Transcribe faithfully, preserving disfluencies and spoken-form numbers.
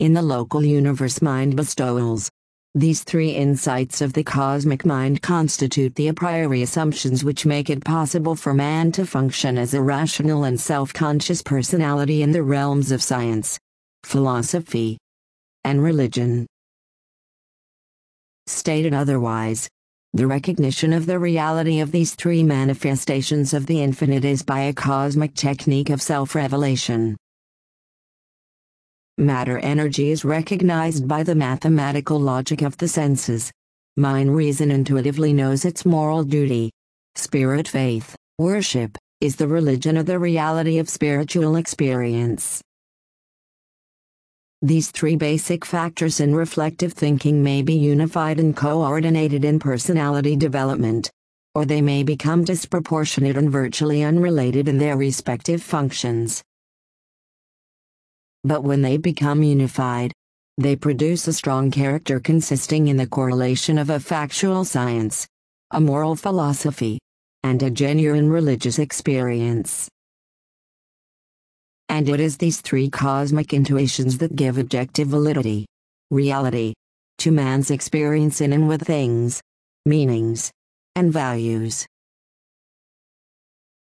in the local universe mind bestowals. These three insights of the cosmic mind constitute the a priori assumptions which make it possible for man to function as a rational and self-conscious personality in the realms of science, philosophy, and religion. Stated otherwise, the recognition of the reality of these three manifestations of the infinite is by a cosmic technique of self-revelation. Matter energy is recognized by the mathematical logic of the senses. Mind reason intuitively knows its moral duty. Spirit faith, worship, is the religion of the reality of spiritual experience. These three basic factors in reflective thinking may be unified and coordinated in personality development, or they may become disproportionate and virtually unrelated in their respective functions. But when they become unified, they produce a strong character consisting in the correlation of a factual science, a moral philosophy, and a genuine religious experience. And it is these three cosmic intuitions that give objective validity, reality, to man's experience in and with things, meanings, and values.